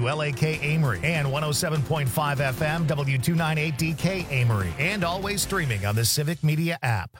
WLAK Amory and 107.5 FM W298DK Amory, and always streaming on the Civic Media app.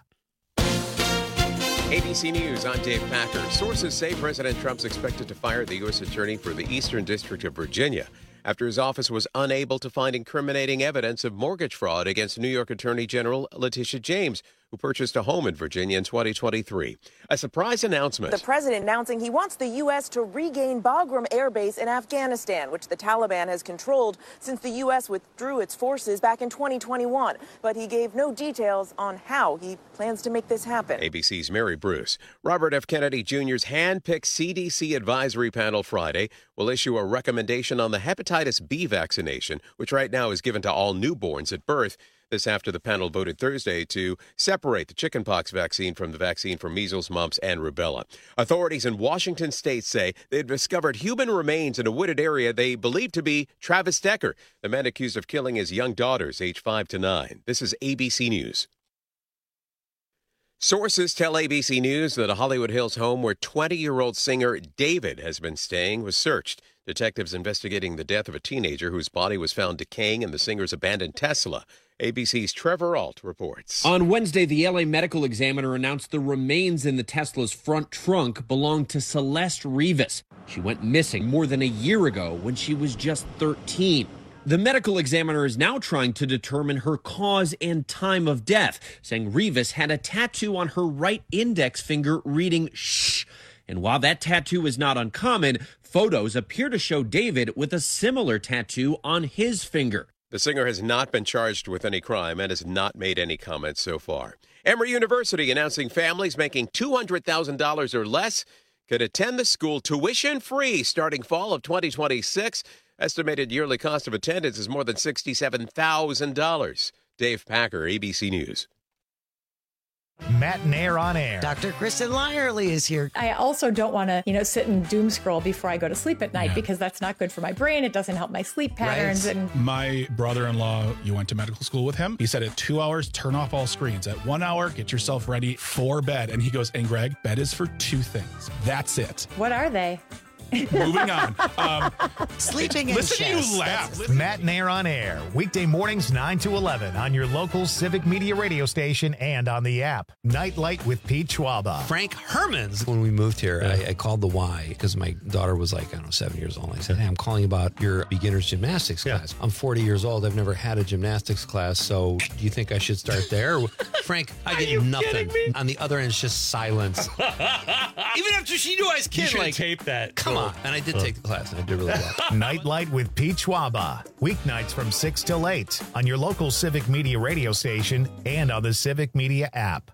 ABC News, I'm Dave Packer. Sources say President Trump's expected to fire the U.S. Attorney for the Eastern District of Virginia after his office was unable to find incriminating evidence of mortgage fraud against New York Attorney General Letitia James, who purchased a home in Virginia in 2023. A surprise announcement. The president announcing he wants the U.S. to regain Bagram Air Base in Afghanistan, which the Taliban has controlled since the U.S. withdrew its forces back in 2021. But he gave no details on how he plans to make this happen. ABC's Mary Bruce. Robert F. Kennedy Jr.'s hand-picked CDC advisory panel Friday will issue a recommendation on the hepatitis B vaccination, which right now is given to all newborns at birth. This after the panel voted Thursday to separate the chickenpox vaccine from the vaccine for measles, mumps, and rubella. Authorities in Washington state say they've discovered human remains in a wooded area they believe to be Travis Decker, the man accused of killing his young daughters, aged 5 to 9. This is ABC News. Sources tell ABC News that a Hollywood Hills home where 20-year-old singer David has been staying was searched. Detectives investigating the death of a teenager whose body was found decaying in the singer's abandoned Tesla. ABC's Trevor Ault reports. On Wednesday, the LA Medical Examiner announced the remains in the Tesla's front trunk belonged to Celeste Rivas. She went missing more than a year ago when she was just 13. The medical examiner is now trying to determine her cause and time of death, saying Rivas had a tattoo on her right index finger reading shh. And while that tattoo is not uncommon, photos appear to show David with a similar tattoo on his finger. The singer has not been charged with any crime and has not made any comments so far. Emory University announcing families making $200,000 or less could attend the school tuition-free starting fall of 2026. Estimated yearly cost of attendance is more than $67,000. Dave Packer, ABC News. Matt and Air on Air. Dr. Kristen Lyerly is here. I also don't want to, sit and doom scroll before I go to sleep at night because that's not good for my brain. It doesn't help my sleep patterns. Right. And my brother-in-law, you went to medical school with him. He said at 2 hours, turn off all screens. At 1 hour, get yourself ready for bed. And he goes, and Greg, bed is for two things. That's it. What are they? Moving on. Sleeping and listen chess. to you laugh. Matt and Air on Air. Weekday mornings 9 to 11 on your local Civic Media radio station and on the app. Nightlight with Pete Schwaba. Frank Hermans. When we moved here, I called the Y because my daughter was 7 years old. I said, hey, I'm calling about your beginner's gymnastics class. I'm 40 years old. I've never had a gymnastics class. So do you think I should start there? Frank, I get nothing. On the other end, it's just silence. Even after she knew I was kidding. You should tape that. Come on. And I did take the class, and I did really well. Nightlight with Pete Schwaba. Weeknights from 6 till 8 on your local Civic Media radio station and on the Civic Media app.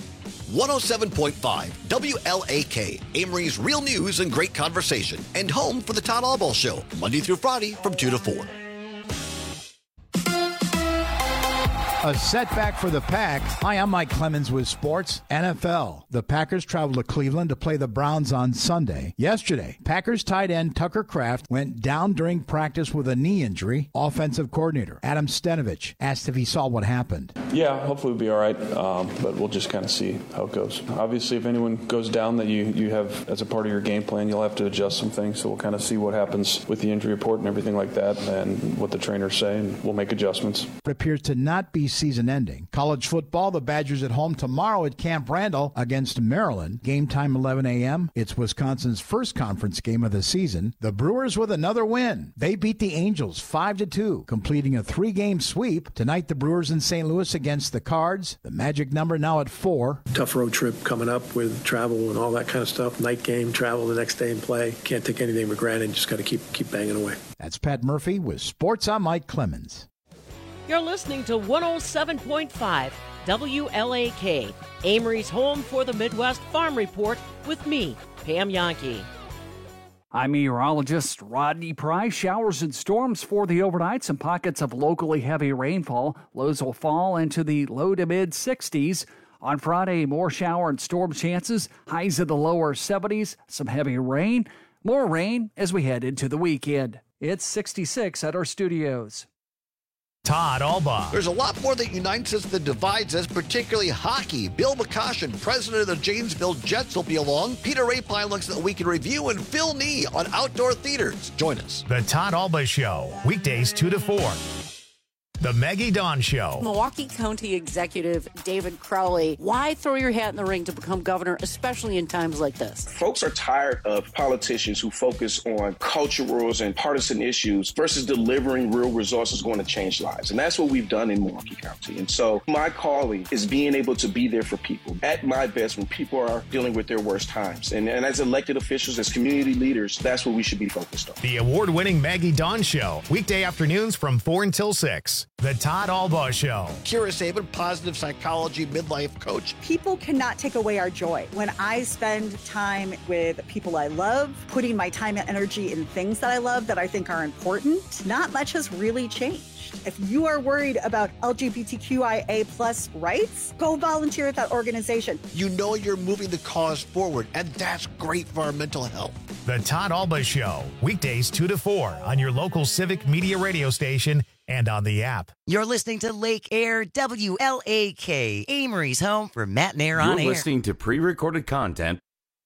107.5 WLAK, Amory's real news and great conversation, and home for the Todd Albaugh Show, Monday through Friday from 2 to 4. A setback for the Pack. Hi, I'm Mike Clemens with Sports NFL. The Packers traveled to Cleveland to play the Browns on Sunday. Yesterday, Packers tight end Tucker Kraft went down during practice with a knee injury. Offensive coordinator Adam Stenovich asked if he saw what happened. Yeah, hopefully we'll be all right, but we'll just kind of see how it goes. Obviously, if anyone goes down that you have as a part of your game plan, you'll have to adjust some things, so we'll kind of see what happens with the injury report and everything like that and what the trainers say, and we'll make adjustments. It appears to not be season-ending. College football, the Badgers at home tomorrow at Camp Randall against Maryland. Game time 11 a.m. It's Wisconsin's first conference game of the season. The Brewers with another win. They beat the Angels 5-2, completing a 3-game sweep. Tonight, the Brewers in St. Louis against the Cards. The magic number now at 4. Tough road trip coming up with travel and all that kind of stuff. Night game, travel the next day and play. Can't take anything for granted. Just got to keep banging away. That's Pat Murphy with Sports. I'm Mike Clemens. You're listening to 107.5 WLAK, Amory's home for the Midwest Farm Report with me, Pam Yankee. I'm meteorologist Rodney Price. Showers and storms for the overnight. Some pockets of locally heavy rainfall. Lows will fall into the low to mid 60s. On Friday, more shower and storm chances. Highs in the lower 70s. Some heavy rain. More rain as we head into the weekend. It's 66 at our studios. Todd Alba. There's a lot more that unites us than divides us, particularly hockey. Bill McCoshen, president of the Janesville Jets, will be along. Peter Rapine looks at the week in review, and Phil Nee on outdoor theaters. Join us. The Todd Alba Show, weekdays 2 to 4. The Maggie Dawn Show. Milwaukee County Executive David Crowley, why throw your hat in the ring to become governor, especially in times like this? Folks are tired of politicians who focus on cultural and partisan issues versus delivering real resources going to change lives. And that's what we've done in Milwaukee County. And so my calling is being able to be there for people at my best when people are dealing with their worst times. And as elected officials, as community leaders, that's what we should be focused on. The award-winning Maggie Dawn Show, weekday afternoons from 4 until 6. The Todd Alba Show. Kira Sabin, positive psychology midlife coach. People cannot take away our joy. When I spend time with people I love, putting my time and energy in things that I love that I think are important, not much has really changed. If you are worried about LGBTQIA plus rights, go volunteer at that organization. You know you're moving the cause forward, and that's great for our mental health. The Todd Alba Show, weekdays 2 to 4 on your local Civic Media radio station and on the app. You're listening to Lake Air WLAK, Amory's home for Matt and Air on Air. You're listening to pre-recorded content.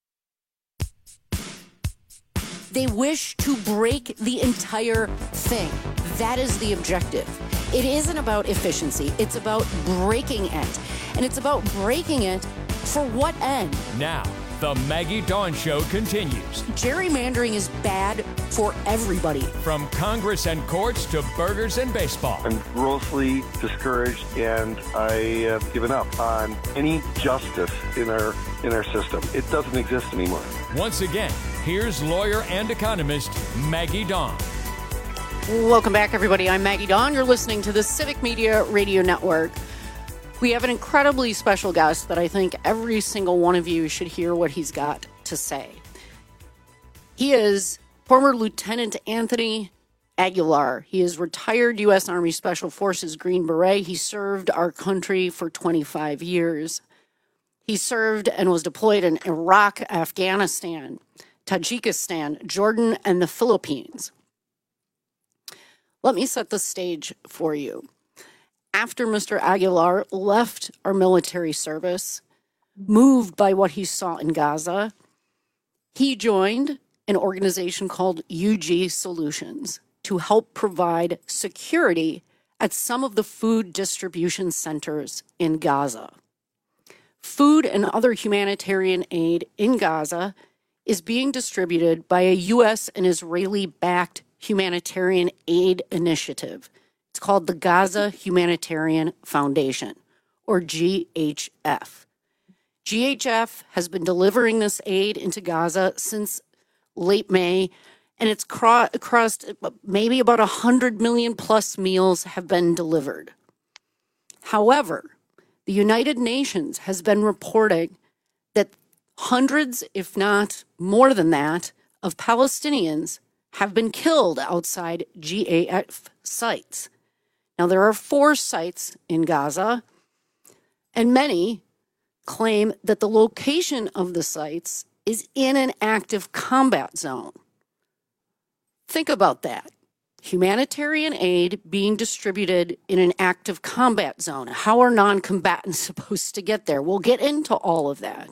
They wish to break the entire thing. That is the objective. It isn't about efficiency. It's about breaking it. And it's about breaking it for what end? Now, the Maggie Dawn Show continues. Gerrymandering is bad for everybody. From Congress and courts to burgers and baseball. I'm grossly discouraged, and I have given up on any justice in our system. It doesn't exist anymore. Once again, here's lawyer and economist Maggie Dawn. Welcome back, everybody. I'm Maggie Dawn. You're listening to the Civic Media Radio Network. We have an incredibly special guest that I think every single one of you should hear what he's got to say. He is former Lieutenant Anthony Aguilar. He is retired U.S. Army Special Forces Green Beret. He served our country for 25 years. He served and was deployed in Iraq, Afghanistan, Tajikistan, Jordan, and the Philippines. Let me set the stage for you. After Mr. Aguilar left our military service, moved by what he saw in Gaza, he joined an organization called UG Solutions to help provide security at some of the food distribution centers in Gaza. Food and other humanitarian aid in Gaza is being distributed by a U.S. and Israeli-backed humanitarian aid initiative. It's called the Gaza Humanitarian Foundation, or GHF. GHF has been delivering this aid into Gaza since late May, and it's crossed maybe about 100 million plus meals have been delivered. However, the United Nations has been reporting that hundreds, if not more than that, of Palestinians have been killed outside GHF sites. Now, there are 4 sites in Gaza, and many claim that the location of the sites is in an active combat zone. Think about that. Humanitarian aid being distributed in an active combat zone. How are non-combatants supposed to get there? We'll get into all of that.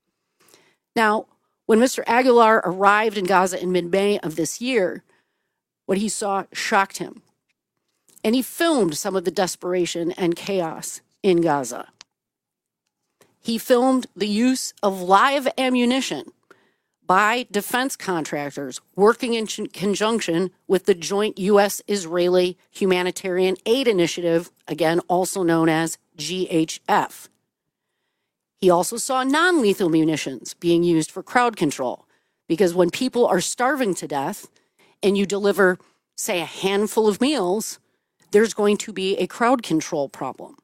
Now, when Mr. Aguilar arrived in Gaza in mid-May of this year, what he saw shocked him. And he filmed some of the desperation and chaos in Gaza. He filmed the use of live ammunition by defense contractors working in conjunction with the joint U.S.-Israeli Humanitarian Aid Initiative, again, also known as GHF. He also saw non-lethal munitions being used for crowd control, because when people are starving to death and you deliver, say, a handful of meals, there's going to be a crowd control problem.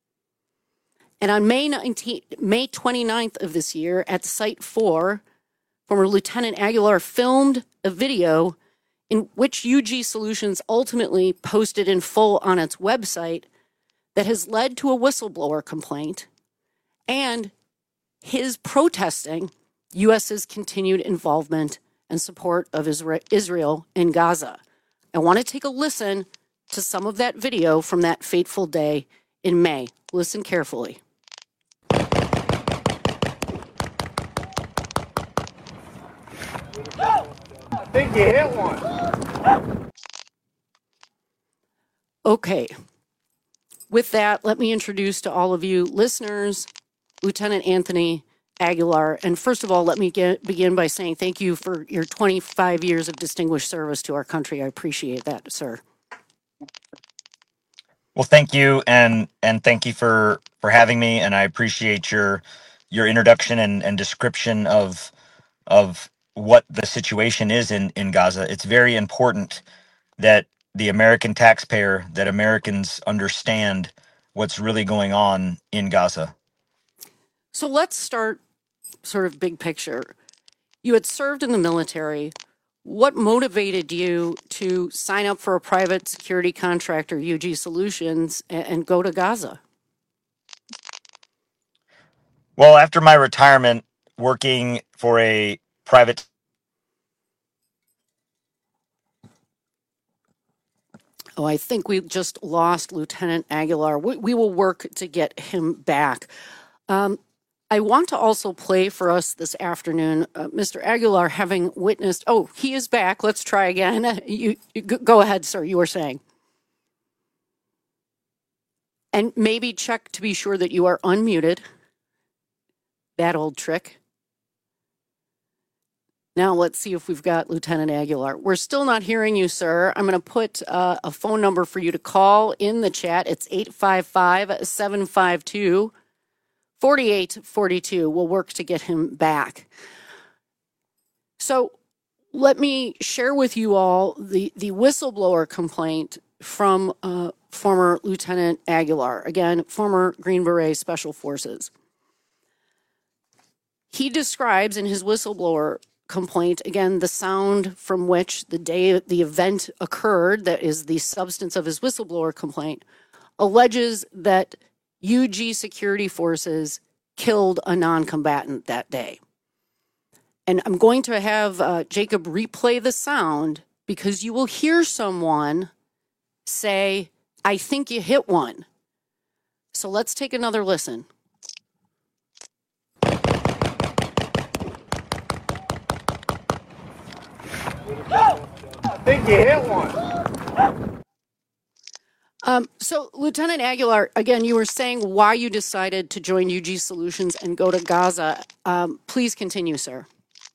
And on May 29th of this year, at Site 4, former Lieutenant Aguilar filmed a video in which UG Solutions ultimately posted in full on its website that has led to a whistleblower complaint and his protesting U.S.'s continued involvement and support of Israel in Gaza. I want to take a listen to some of that video from that fateful day in May. Listen carefully. I think you hit one. Okay. With that, let me introduce to all of you listeners, Lieutenant Anthony Aguilar. And first of all, let me begin by saying thank you for your 25 years of distinguished service to our country. I appreciate that, sir. Well, thank you, and thank you for having me, and I appreciate your introduction and description of what the situation is in Gaza. It's very important that the American taxpayer, that Americans understand what's really going on in Gaza. So let's start sort of big picture. You had served in the military. What motivated you to sign up for a private security contractor, UG Solutions, and go to Gaza? Well, after my retirement, working for a private... Oh, I think we just lost Lieutenant Aguilar. We will work to get him back. I want to also play for us this afternoon, Mr. Aguilar, having witnessed... Oh, he is back. Let's try again. You go ahead, sir. You were saying. And maybe check to be sure that you are unmuted. That old trick. Now let's see if we've got Lieutenant Aguilar. We're still not hearing you, sir. I'm going to put a phone number for you to call in the chat. It's 855-752-4842. We'll work to get him back. So let me share with you all the whistleblower complaint from former Lieutenant Aguilar, again, former Green Beret Special Forces. He describes in his whistleblower complaint, again, the sound from which the day the event occurred, that is the substance of his whistleblower complaint, alleges that UG security forces killed a non-combatant that day. And I'm going to have Jacob replay the sound because you will hear someone say, "I think you hit one." So let's take another listen. I think you hit one. So, Lieutenant Aguilar, again, you were saying why you decided to join UG Solutions and go to Gaza. Please continue, sir.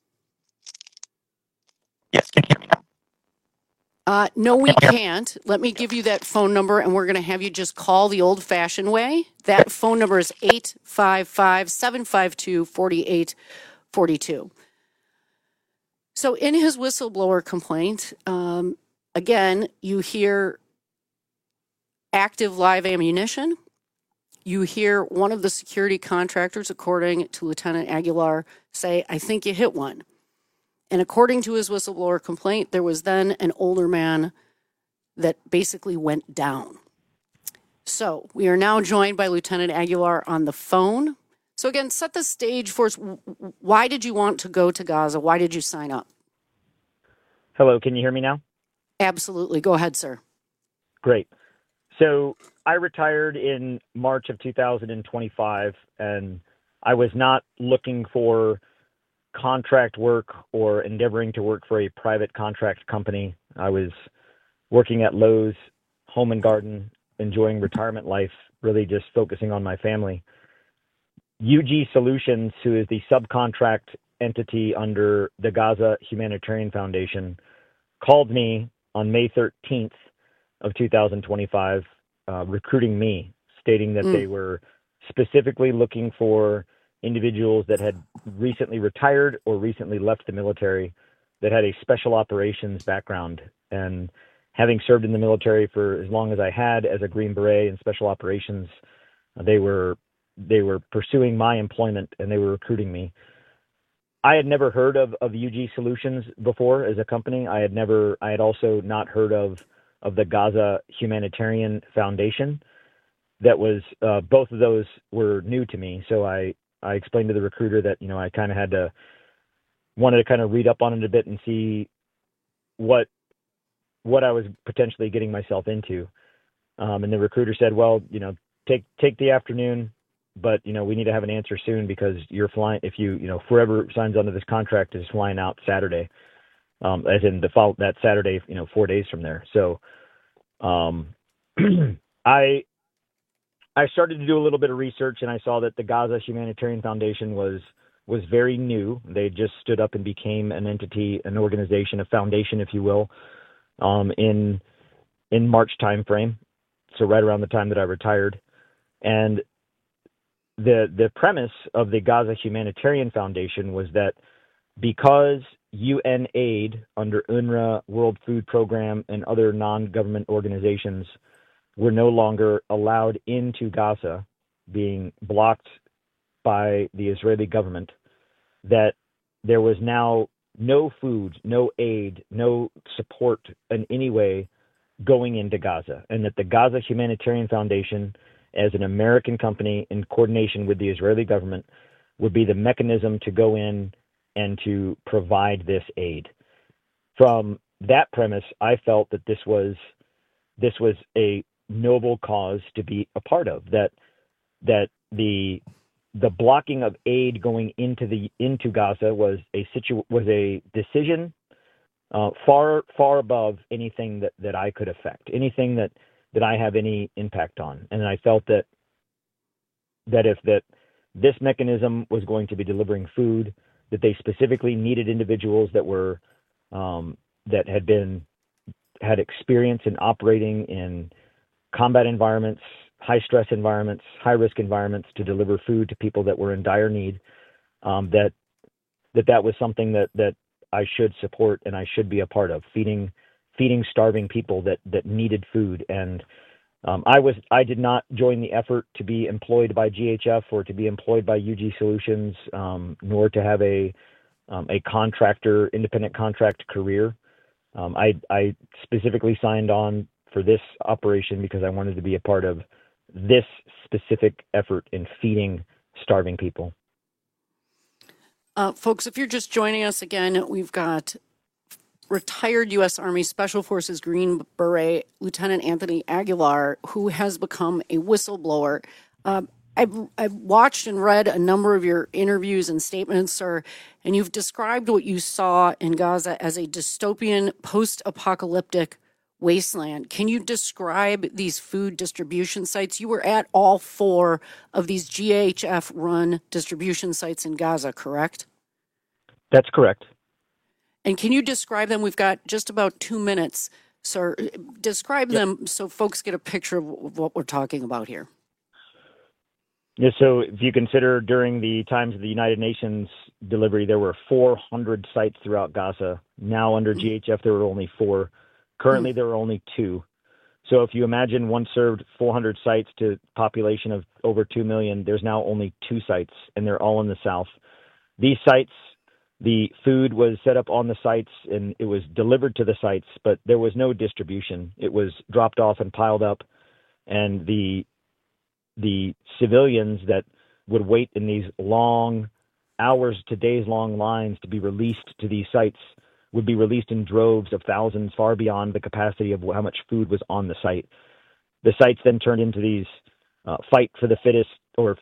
Yes, can you hear me now? No, we can't. Let me give you that phone number, and we're going to have you just call the old-fashioned way. That phone number is 855-752-4842. So in his whistleblower complaint, again, you hear active live ammunition. You hear one of the security contractors, according to Lieutenant Aguilar, say, "I think you hit one." And according to his whistleblower complaint, there was then an older man that basically went down. So we are now joined by Lieutenant Aguilar on the phone. So again, set the stage for us. Why did you want to go to Gaza? Why did you sign up? Hello, can you hear me now? Absolutely. Go ahead, sir. Great. So I retired in March of 2025, and I was not looking for contract work or endeavoring to work for a private contract company. I was working at Lowe's Home and Garden, enjoying retirement life, really just focusing on my family. UG Solutions, who is the subcontract entity under the Gaza Humanitarian Foundation, called me on May 13th of 2025, recruiting me, stating that they were specifically looking for individuals that had recently retired or recently left the military that had a special operations background. And having served in the military for as long as I had as a Green Beret in special operations, they were pursuing my employment and they were recruiting me. I had never heard of UG Solutions before as a company. I had also not heard of the Gaza Humanitarian Foundation. That was, both of those were new to me. So I explained to the recruiter that, I kind of wanted to kind of read up on it a bit and see what what I was potentially getting myself into. And the recruiter said, well, take the afternoon, but, we need to have an answer soon because you're flying, if whoever signs onto this contract is flying out Saturday, as in that Saturday, 4 days from there. So I started to do a little bit of research, and I saw that the Gaza Humanitarian Foundation was very new. They just stood up and became an entity, an organization, a foundation, if you will, in March timeframe. So right around the time that I retired. And the premise of the Gaza Humanitarian Foundation was that because UN aid under UNRWA, World Food Program, and other non-government organizations were no longer allowed into Gaza, being blocked by the Israeli government, that there was now no food, no aid, no support in any way going into Gaza, and that the Gaza Humanitarian Foundation, as an American company in coordination with the Israeli government, would be the mechanism to go in and to provide this aid. From that premise, I felt that this was a noble cause to be a part of, that the blocking of aid going into Gaza was a decision far above anything that I could affect, anything that I have any impact on. And I felt that if this mechanism was going to be delivering food, that they specifically needed individuals that were that had experience in operating in combat environments, high stress environments, high risk environments to deliver food to people that were in dire need, that was something that I should support and I should be a part of, feeding starving people that needed food. And I did not join the effort to be employed by GHF or to be employed by UG Solutions, nor to have a independent contract career. I specifically signed on for this operation because I wanted to be a part of this specific effort in feeding starving people. Folks, if you're just joining us again, we've got retired U.S. Army Special Forces Green Beret Lieutenant Anthony Aguilar, who has become a whistleblower. I've watched and read a number of your interviews and statements, sir, and you've described what you saw in Gaza as a dystopian, post-apocalyptic wasteland. Can you describe these food distribution sites? You were at all 4 of these GHF-run distribution sites in Gaza, correct? That's correct. And can you describe them? We've got just about 2 minutes, sir. Describe them so folks get a picture of what we're talking about here. Yeah, so if you consider during the times of the United Nations delivery, there were 400 sites throughout Gaza. Now under GHF, there were only 4. Currently, there are only 2. So if you imagine one served 400 sites to a population of over 2 million, there's now only 2 sites, and they're all in the south. These sites, the food was set up on the sites, and it was delivered to the sites, but there was no distribution. It was dropped off and piled up, and the civilians that would wait in these long hours to days-long lines to be released to these sites would be released in droves of thousands, far beyond the capacity of how much food was on the site. The sites then turned into these fight for the fittest, or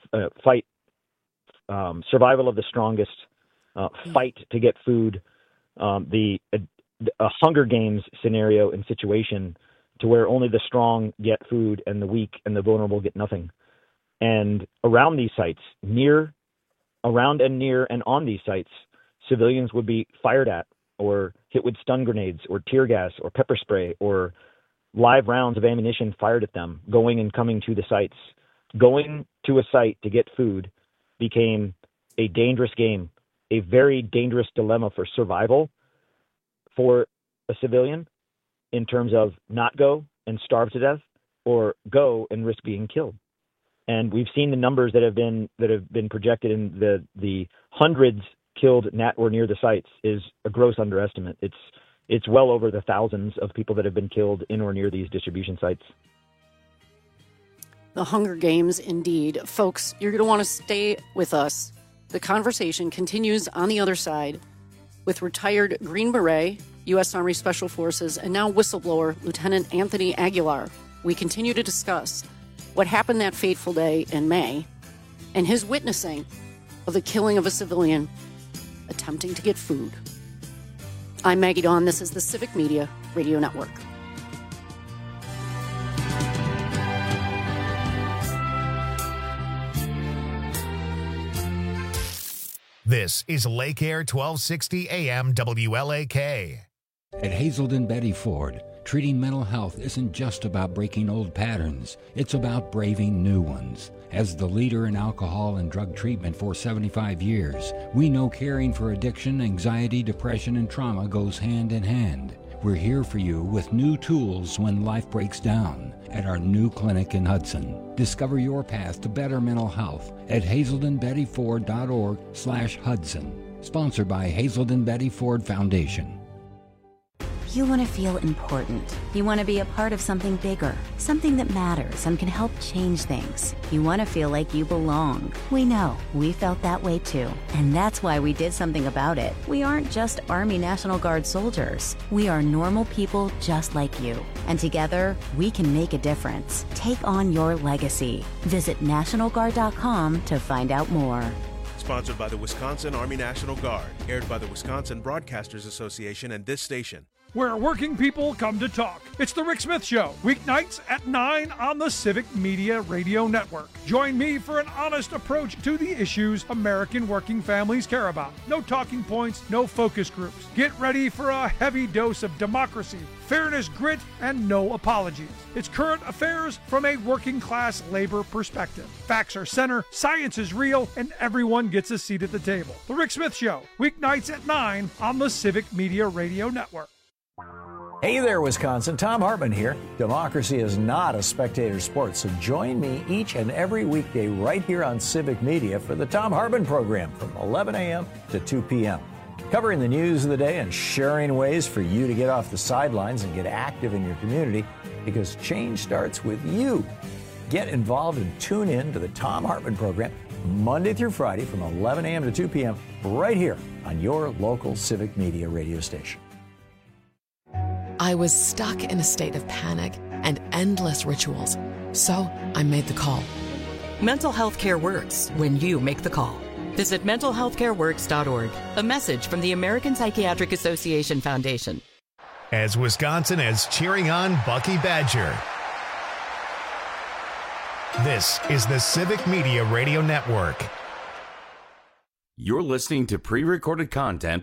survival of the strongest, fight to get food, a Hunger Games scenario and situation to where only the strong get food and the weak and the vulnerable get nothing. And around these sites, around and near and on these sites, civilians would be fired at or hit with stun grenades or tear gas or pepper spray or live rounds of ammunition fired at them, going and coming to the sites. Going to a site to get food became a dangerous game, a very dangerous dilemma for survival for a civilian in terms of not go and starve to death or go and risk being killed. And we've seen the numbers that have been projected in the hundreds killed at or near the sites is a gross underestimate. It's well over the thousands of people that have been killed in or near these distribution sites. The Hunger Games, indeed. Folks, you're going to want to stay with us. The conversation continues on the other side with retired Green Beret U.S. Army Special Forces, and now whistleblower Lieutenant Anthony Aguilar. We continue to discuss what happened that fateful day in May and his witnessing of the killing of a civilian attempting to get food. I'm Maggie Dawn. This is the Civic Media Radio Network. This is Lake Air 1260 AM WLAK. At Hazelden Betty Ford, treating mental health isn't just about breaking old patterns. It's about braving new ones. As the leader in alcohol and drug treatment for 75 years, we know caring for addiction, anxiety, depression, and trauma goes hand in hand. We're here for you with new tools when life breaks down at our new clinic in Hudson. Discover your path to better mental health at hazeldenbettyford.org/Hudson. Sponsored by Hazelden Betty Ford Foundation. You want to feel important. You want to be a part of something bigger, something that matters and can help change things. You want to feel like you belong. We know. We felt that way too. And that's why we did something about it. We aren't just Army National Guard soldiers. We are normal people just like you. And together, we can make a difference. Take on your legacy. Visit NationalGuard.com to find out more. Sponsored by the Wisconsin Army National Guard. Aired by the Wisconsin Broadcasters Association and this station. Where working people come to talk. It's The Rick Smith Show, weeknights at 9 on the Civic Media Radio Network. Join me for an honest approach to the issues American working families care about. No talking points, no focus groups. Get ready for a heavy dose of democracy, fairness, grit, and no apologies. It's current affairs from a working class labor perspective. Facts are center, science is real, and everyone gets a seat at the table. The Rick Smith Show, weeknights at 9 on the Civic Media Radio Network. Hey there, Wisconsin. Tom Hartman here. Democracy is not a spectator sport, so join me each and every weekday right here on Civic Media for the Tom Hartman program from 11 a.m. to 2 p.m. Covering the news of the day and sharing ways for you to get off the sidelines and get active in your community, because change starts with you. Get involved and tune in to the Tom Hartman program Monday through Friday from 11 a.m. to 2 p.m. right here on your local Civic Media radio station. I was stuck in a state of panic and endless rituals, so I made the call. Mental health care works when you make the call. Visit mentalhealthcareworks.org. A message from the American Psychiatric Association Foundation. As Wisconsin is cheering on Bucky Badger. This is the Civic Media Radio Network. You're listening to pre-recorded content.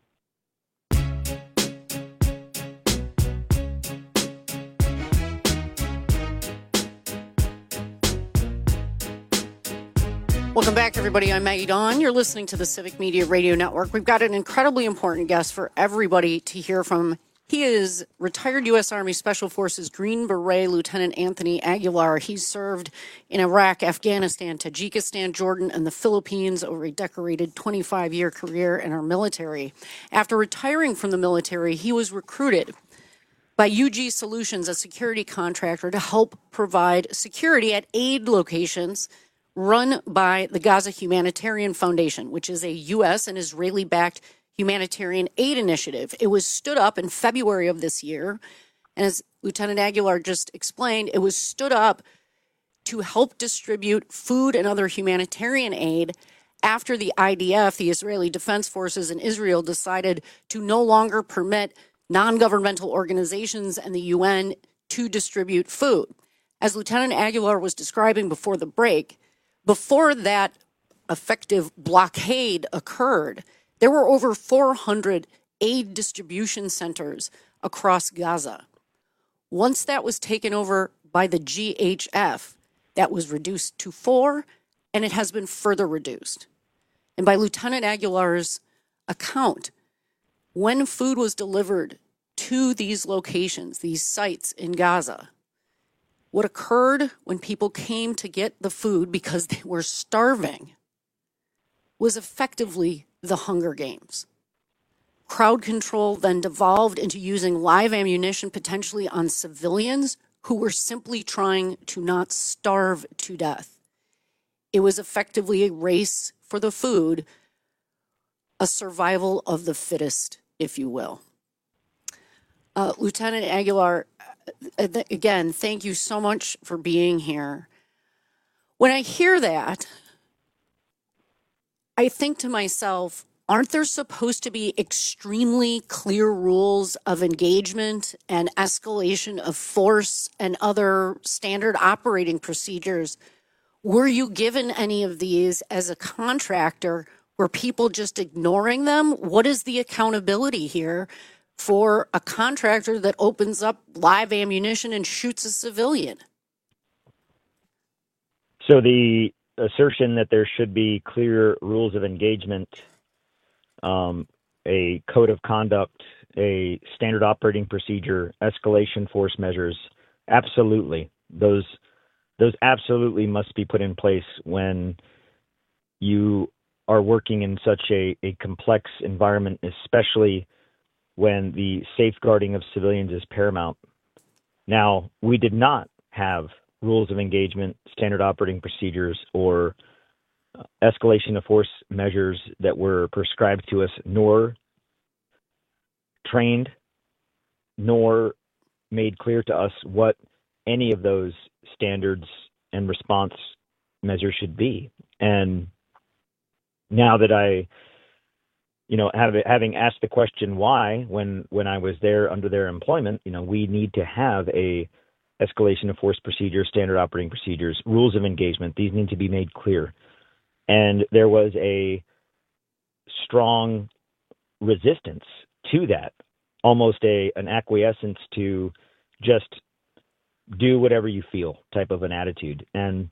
Welcome back, everybody. I'm Maggie Dawn. You're listening to the Civic Media Radio Network. We've got an incredibly important guest for everybody to hear from. He is retired U.S. Army Special Forces Green Beret Lieutenant Anthony Aguilar. He's served in Iraq, Afghanistan, Tajikistan, Jordan, and the Philippines over a decorated 25-year career in our military. After retiring from the military, he was recruited by UG Solutions, a security contractor, to help provide security at aid locations run by the Gaza Humanitarian Foundation, which is a U.S. and Israeli-backed humanitarian aid initiative. It was stood up in February of this year, and as Lieutenant Aguilar just explained, it was stood up to help distribute food and other humanitarian aid after the IDF, the Israeli Defense Forces in Israel, decided to no longer permit non-governmental organizations and the UN to distribute food. As Lieutenant Aguilar was describing before the break, before that effective blockade occurred, there were over 400 aid distribution centers across Gaza. Once that was taken over by the GHF, that was reduced to 4, and it has been further reduced. And by Lieutenant Aguilar's account, when food was delivered to these locations, these sites in Gaza, what occurred when people came to get the food because they were starving was effectively the Hunger Games. Crowd control then devolved into using live ammunition potentially on civilians who were simply trying to not starve to death. It was effectively a race for the food, a survival of the fittest, if you will. Lieutenant Aguilar, again, thank you so much for being here. When I hear that, I think to myself, aren't there supposed to be extremely clear rules of engagement and escalation of force and other standard operating procedures? Were you given any of these as a contractor? Were people just ignoring them? What is the accountability here for a contractor that opens up live ammunition and shoots a civilian? So the assertion that there should be clear rules of engagement, a code of conduct, a standard operating procedure, escalation force measures, absolutely. Those absolutely must be put in place when you are working in such a complex environment, especially when the safeguarding of civilians is paramount. Now, we did not have rules of engagement, standard operating procedures, or escalation of force measures that were prescribed to us, nor trained, nor made clear to us what any of those standards and response measures should be. And now that I, having asked the question why, when I was there under their employment, we need to have a escalation of force procedure, standard operating procedures, rules of engagement. These need to be made clear. And there was a strong resistance to that, almost an acquiescence to just do whatever you feel type of an attitude. And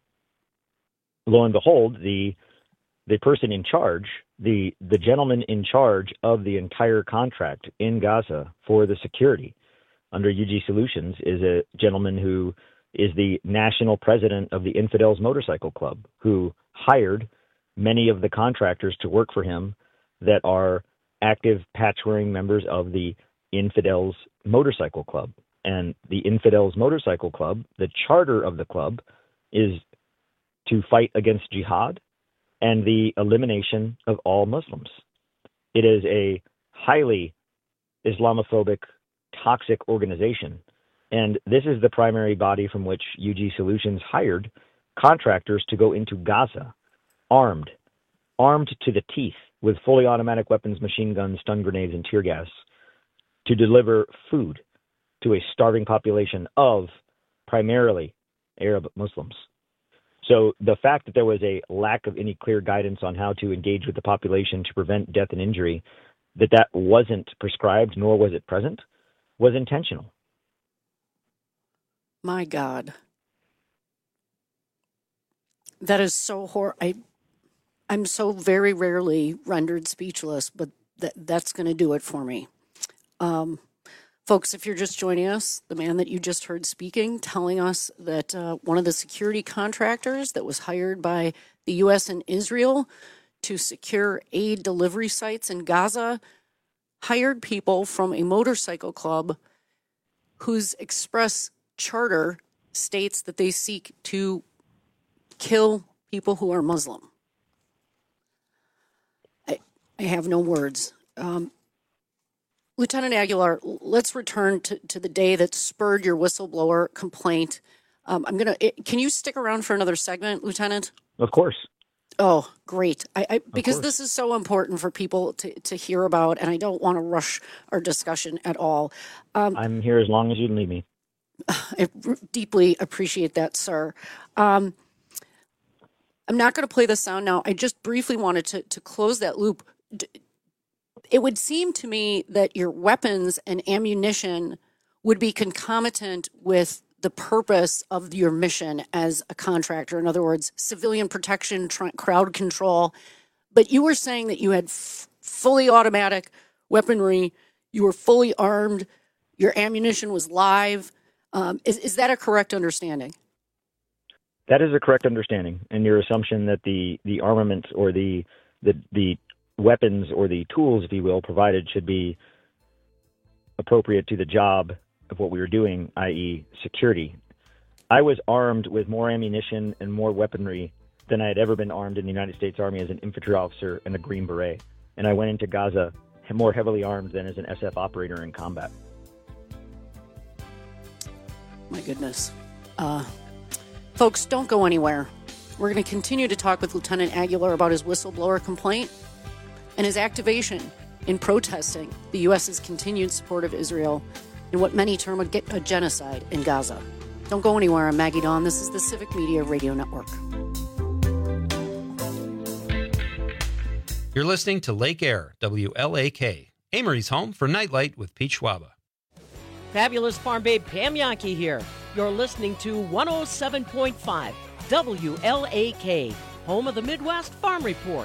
lo and behold, the person in charge, the gentleman in charge of the entire contract in Gaza for the security under UG Solutions is a gentleman who is the national president of the Infidels Motorcycle Club, who hired many of the contractors to work for him that are active patch-wearing members of the Infidels Motorcycle Club. And the Infidels Motorcycle Club, the charter of the club, is to fight against jihad and the elimination of all Muslims. It is a highly Islamophobic, toxic organization. And this is the primary body from which UG Solutions hired contractors to go into Gaza, armed to the teeth with fully automatic weapons, machine guns, stun grenades, and tear gas, to deliver food to a starving population of primarily Arab Muslims. So the fact that there was a lack of any clear guidance on how to engage with the population to prevent death and injury, that wasn't prescribed, nor was it present, was intentional. My God. That is so horrible. I'm so very rarely rendered speechless, but that's going to do it for me. Folks, if you're just joining us, the man that you just heard speaking, telling us that one of the security contractors that was hired by the U.S. and Israel to secure aid delivery sites in Gaza hired people from a motorcycle club whose express charter states that they seek to kill people who are Muslim. I have no words. Lieutenant Aguilar, let's return to the day that spurred your whistleblower complaint. Can you stick around for another segment, Lieutenant? Of course. Oh, great. Because this is so important for people to hear about, and I don't want to rush our discussion at all. I'm here as long as you need me. I deeply appreciate that, sir. I'm not going to play the sound now. I just briefly wanted to close that loop. It would seem to me that your weapons and ammunition would be concomitant with the purpose of your mission as a contractor. In other words, civilian protection, crowd control. But you were saying that you had fully automatic weaponry, you were fully armed, your ammunition was live. Is that a correct understanding? That is a correct understanding. And your assumption that the armament or the weapons or the tools, if you will, provided should be appropriate to the job of what we were doing, i.e. security. I was armed with more ammunition and more weaponry than I had ever been armed in the United States Army as an infantry officer and a Green Beret. And I went into Gaza more heavily armed than as an SF operator in combat. My goodness. Folks, don't go anywhere. We're going to continue to talk with Lieutenant Aguilar about his whistleblower complaint and his activation in protesting the U.S.'s continued support of Israel in what many term a genocide in Gaza. Don't go anywhere. I'm Maggie Dawn. This is the Civic Media Radio Network. You're listening to Lake Air, WLAK, Amory's home for Nightlight with Pete Schwaba. Fabulous farm babe Pam Yankee here. You're listening to 107.5 WLAK, home of the Midwest Farm Report.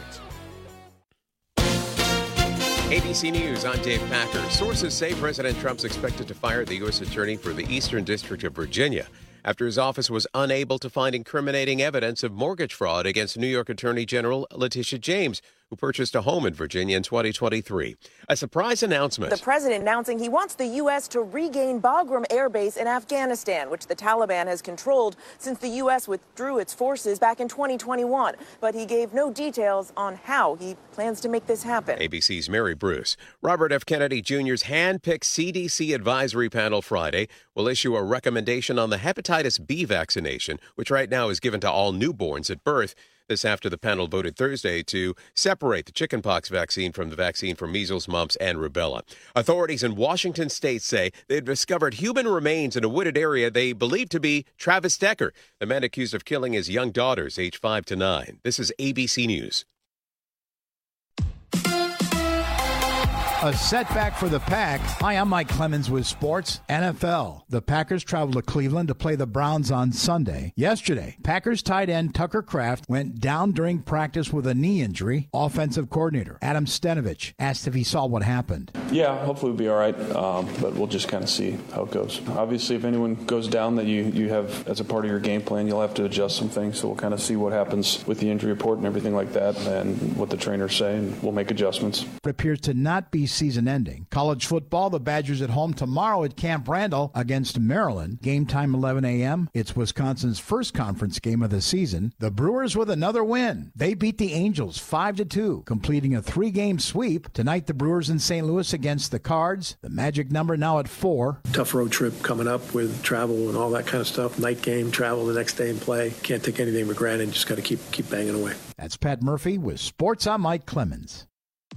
ABC News, I'm Dave Packer. Sources say President Trump's expected to fire the U.S. Attorney for the Eastern District of Virginia after his office was unable to find incriminating evidence of mortgage fraud against New York Attorney General Letitia James, who purchased a home in Virginia in 2023. A surprise announcement. The president announcing he wants the U.S. to regain Bagram Air Base in Afghanistan, which the Taliban has controlled since the U.S. withdrew its forces back in 2021. But he gave no details on how he plans to make this happen. ABC's Mary Bruce. Robert F. Kennedy Jr.'s hand-picked CDC advisory panel Friday will issue a recommendation on the hepatitis B vaccination, which right now is given to all newborns at birth. This after the panel voted Thursday to separate the chickenpox vaccine from the vaccine for measles, mumps, and rubella. Authorities in Washington state say they've discovered human remains in a wooded area they believe to be Travis Decker, the man accused of killing his young daughters, aged 5 to 9. This is ABC News. A setback for the Pack. Hi, I'm Mike Clemens with Sports NFL. The Packers traveled to Cleveland to play the Browns on Sunday. Yesterday, Packers tight end Tucker Kraft went down during practice with a knee injury. Offensive coordinator Adam Stenavich asked if he saw what happened. Yeah, hopefully we'll be all right, but we'll just kind of see how it goes. Obviously, if anyone goes down that you have as a part of your game plan, you'll have to adjust some things, so we'll kind of see what happens with the injury report and everything like that and what the trainers say, and we'll make adjustments. It appears to not be season ending. College football, the Badgers at home tomorrow at Camp Randall against Maryland. Game time 11 a.m. It's Wisconsin's first conference game of the season. The Brewers with another win. They beat the Angels 5-2, completing a 3-game sweep. Tonight, the Brewers in St. Louis against the Cards. The magic number now at 4. Tough road trip coming up with travel and all that kind of stuff. Night game, travel the next day and play. Can't take anything for granted. Just got to keep banging away. That's Pat Murphy with Sports. I'm Mike Clemens.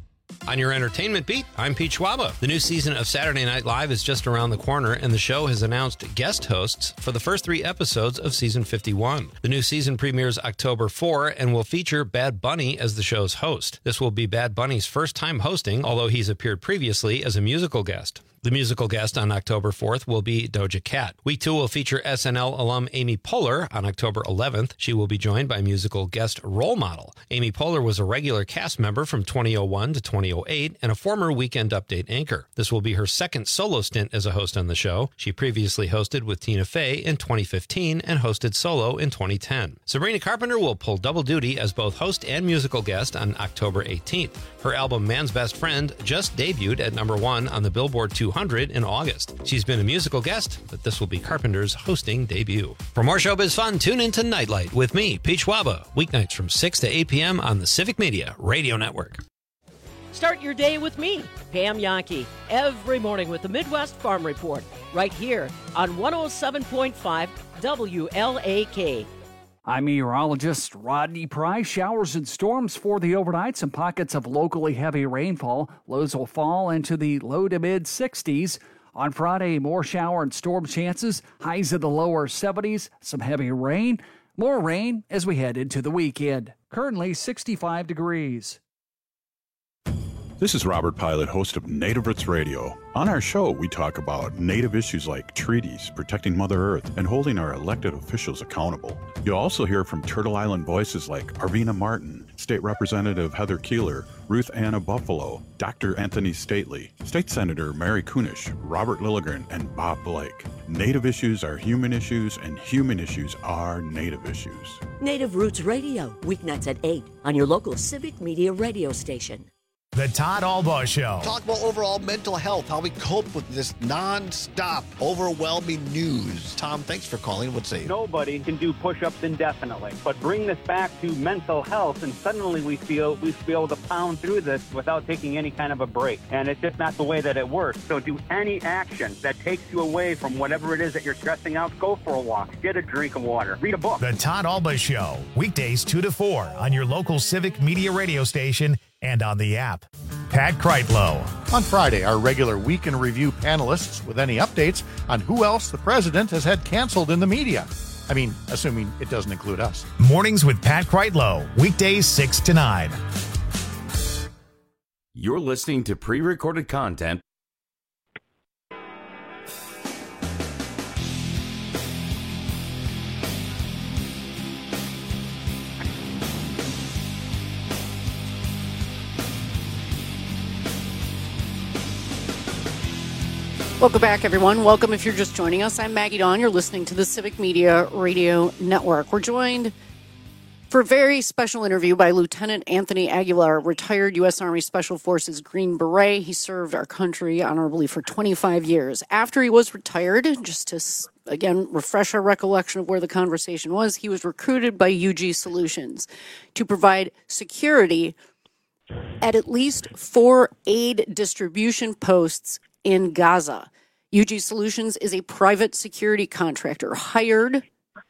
On your entertainment beat, I'm Pete Schwaba. The new season of Saturday Night Live is just around the corner, and the show has announced guest hosts for the first 3 episodes of season 51. The new season premieres October 4 and will feature Bad Bunny as the show's host. This will be Bad Bunny's first time hosting, although he's appeared previously as a musical guest. The musical guest on October 4th will be Doja Cat. Week 2 will feature SNL alum Amy Poehler on October 11th. She will be joined by musical guest Role Model. Amy Poehler was a regular cast member from 2001 to 2008 and a former Weekend Update anchor. This will be her second solo stint as a host on the show. She previously hosted with Tina Fey in 2015 and hosted solo in 2010. Sabrina Carpenter will pull double duty as both host and musical guest on October 18th. Her album Man's Best Friend just debuted at number 1 on the Billboard 200 in August. She's been a musical guest, but this will be Carpenter's hosting debut. For more showbiz fun, tune into Nightlight with me, Pete Schwaba, weeknights from 6 to 8 p.m. on the Civic Media Radio Network. Start your day with me, Pam Yankee, every morning with the Midwest Farm Report, right here on 107.5 WLAK. I'm meteorologist Rodney Price. Showers and storms for the overnight. Some pockets of locally heavy rainfall. Lows will fall into the low to mid 60s. On Friday, more shower and storm chances. Highs in the lower 70s. Some heavy rain. More rain as we head into the weekend. Currently 65 degrees. This is Robert Pilot, host of Native Roots Radio. On our show, we talk about Native issues like treaties, protecting Mother Earth, and holding our elected officials accountable. You'll also hear from Turtle Island voices like Arvina Martin, State Representative Heather Keeler, Ruth Anna Buffalo, Dr. Anthony Stately, State Senator Mary Kunish, Robert Lilligren, and Bob Blake. Native issues are human issues, and human issues are Native issues. Native Roots Radio, weeknights at 8 on your local Civic Media radio station. The Todd Albaugh Show. Talk about overall mental health, how we cope with this nonstop, overwhelming news. Tom, thanks for calling. What's say? Nobody can do push-ups indefinitely, but bring this back to mental health, and suddenly we feel we be able to pound through this without taking any kind of a break. And it's just not the way that it works. So do any action that takes you away from whatever it is that you're stressing out. Go for a walk. Get a drink of water. Read a book. The Todd Albaugh Show. Weekdays 2 to 4 on your local Civic Media radio station and on the app. Pat Kreitlow. On Friday, our regular Week in Review panelists with any updates on who else the president has had canceled in the media. I mean, assuming it doesn't include us. Mornings with Pat Kreitlow. Weekdays 6 to 9. You're listening to pre-recorded content. Welcome back, everyone. Welcome if you're just joining us. I'm Maggie Dawn. You're listening to the Civic Media Radio Network. We're joined for a very special interview by Lieutenant Anthony Aguilar, retired U.S. Army Special Forces Green Beret. He served our country honorably for 25 years. After he was retired, just to, again, refresh our recollection of where the conversation was, he was recruited by UG Solutions to provide security at least 4 aid distribution posts in Gaza. UG Solutions is a private security contractor hired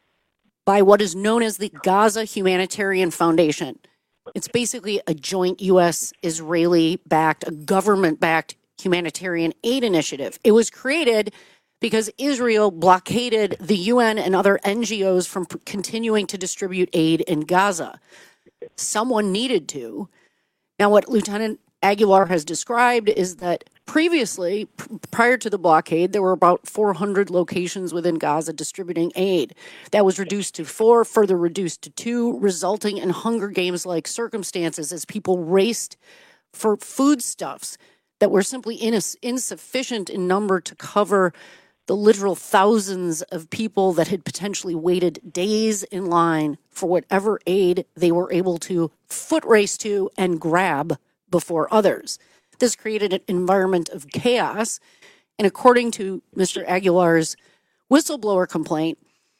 by what is known as the Gaza Humanitarian Foundation. It's basically a joint U.S.-Israeli-backed, a government-backed humanitarian aid initiative. It was created because Israel blockaded the UN and other NGOs from continuing to distribute aid in Gaza. Someone needed to. Now, what Lieutenant Aguilar has described is that previously, prior to the blockade, there were about 400 locations within Gaza distributing aid. That was reduced to 4, further reduced to 2, resulting in Hunger Games-like circumstances as people raced for foodstuffs that were simply insufficient in number to cover the literal thousands of people that had potentially waited days in line for whatever aid they were able to foot race to and grab before others. This created an environment of chaos, and according to Mr. Aguilar's whistleblower complaint,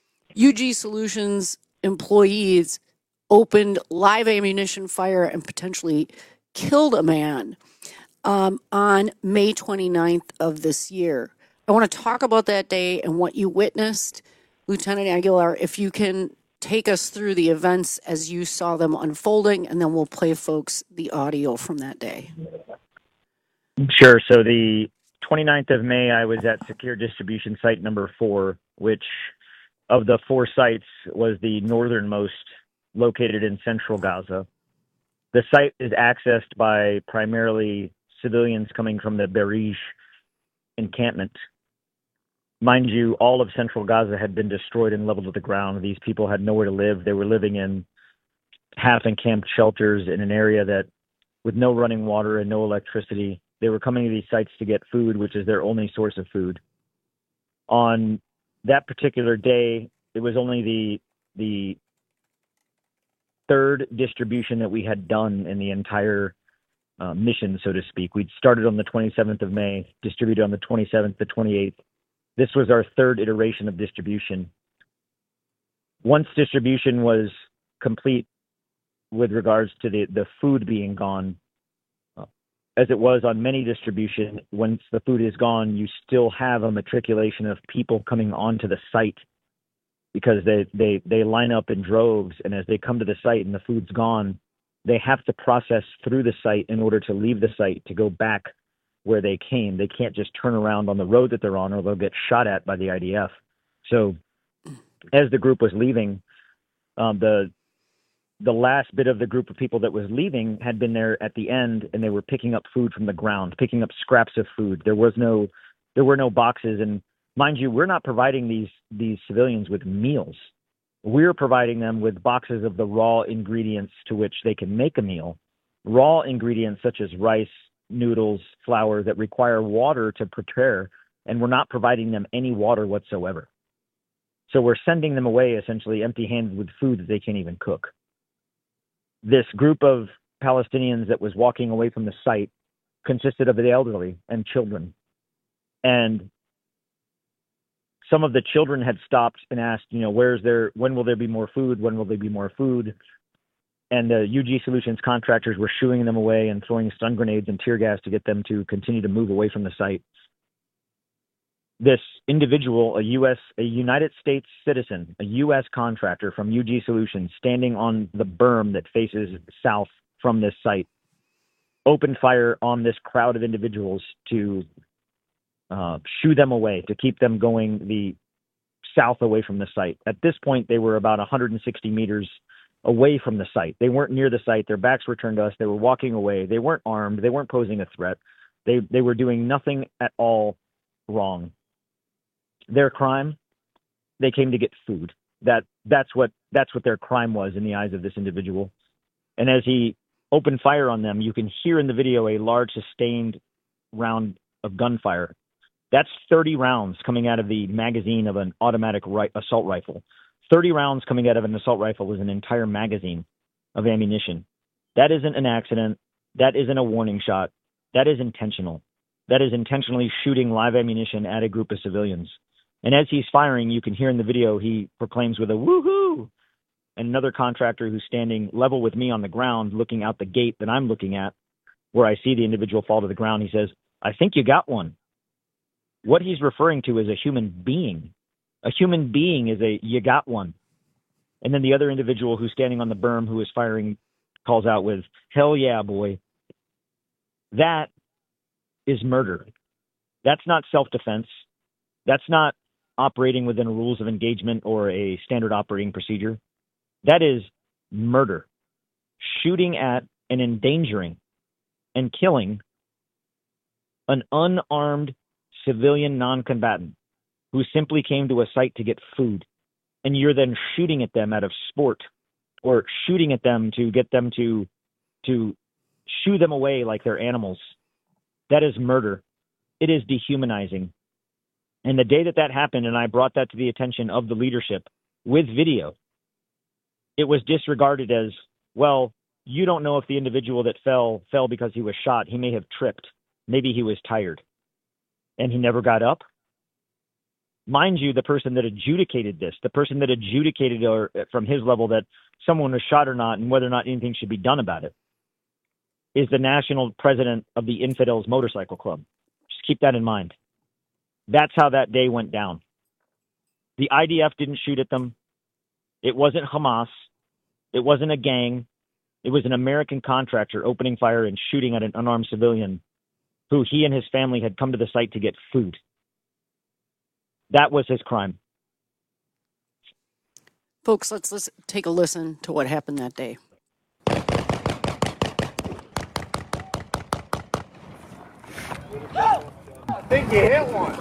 UG Solutions employees opened live ammunition fire and potentially killed a man on May 29th of this year. I want to talk about that day and what you witnessed. Lieutenant Aguilar, if you can take us through the events as you saw them unfolding, and then we'll play folks the audio from that day. Sure. So the 29th of May, I was at Secure Distribution Site number 4, which of the 4 sites was the northernmost, located in central Gaza. The site is accessed by primarily civilians coming from the Berej encampment. Mind you, all of central Gaza had been destroyed and leveled to the ground. These people had nowhere to live. They were living in half-encamped shelters in an area that, with no running water and no electricity, they were coming to these sites to get food, which is their only source of food. On that particular day, it was only the third distribution that we had done in the entire mission, so to speak. We'd started on the 27th of May, distributed on the 27th, the 28th. This was our third iteration of distribution. Once distribution was complete with regards to the food being gone, as it was on many distribution, once the food is gone, you still have a matriculation of people coming onto the site because they line up in droves, and as they come to the site and the food's gone, they have to process through the site in order to leave the site to go back where they came. They can't just turn around on the road that they're on, or they'll get shot at by the IDF. So as the group was leaving, the last bit of the group of people that was leaving had been there at the end, and they were picking up food from the ground, picking up scraps of food. There were no boxes. And mind you, we're not providing these civilians with meals. We're providing them with boxes of the raw ingredients to which they can make a meal. Raw ingredients such as rice, noodles, flour that require water to prepare, and we're not providing them any water whatsoever. So we're sending them away essentially empty-handed with food that they can't even cook. This group of Palestinians that was walking away from the site consisted of the elderly and children. And some of the children had stopped and asked, when will there be more food? When will there be more food? And the UG Solutions contractors were shooing them away and throwing stun grenades and tear gas to get them to continue to move away from the site. This individual, a United States citizen, a U.S. contractor from UG Solutions, standing on the berm that faces south from this site, opened fire on this crowd of individuals to shoo them away, to keep them going the south away from the site. At this point, they were about 160 meters away from the site. They weren't near the site. Their backs were turned to us. They were walking away. They weren't armed. They weren't posing a threat. They were doing nothing at all wrong. Their crime, they came to get food. That's what their crime was in the eyes of this individual. And as he opened fire on them, you can hear in the video a large sustained round of gunfire. That's 30 rounds coming out of the magazine of an automatic assault rifle. 30 rounds coming out of an assault rifle is an entire magazine of ammunition. That isn't an accident. That isn't a warning shot. That is intentional. That is intentionally shooting live ammunition at a group of civilians. And as he's firing, you can hear in the video, he proclaims with a woohoo. And another contractor who's standing level with me on the ground, looking out the gate that I'm looking at, where I see the individual fall to the ground, he says, "I think you got one." What he's referring to is a human being. A human being is a "you got one." And then the other individual who's standing on the berm who is firing calls out with, "Hell yeah, boy." That is murder. That's not self-defense. That's not operating within rules of engagement or a standard operating procedure. That is murder. Shooting at and endangering and killing an unarmed civilian non-combatant who simply came to a site to get food, and you're then shooting at them out of sport or shooting at them to get them to shoo them away like they're animals. That is murder. It is dehumanizing. And the day that happened, and I brought that to the attention of the leadership with video, it was disregarded as, well, you don't know if the individual that fell because he was shot. He may have tripped. Maybe he was tired. And he never got up. Mind you, the person that adjudicated this, the person that adjudicated or from his level that someone was shot or not and whether or not anything should be done about it, is the national president of the Infidels Motorcycle Club. Just keep that in mind. That's how that day went down. The IDF didn't shoot at them. It wasn't Hamas. It wasn't a gang. It was an American contractor opening fire and shooting at an unarmed civilian who he and his family had come to the site to get food. That was his crime. Folks, let's take a listen to what happened that day. I think you hit one.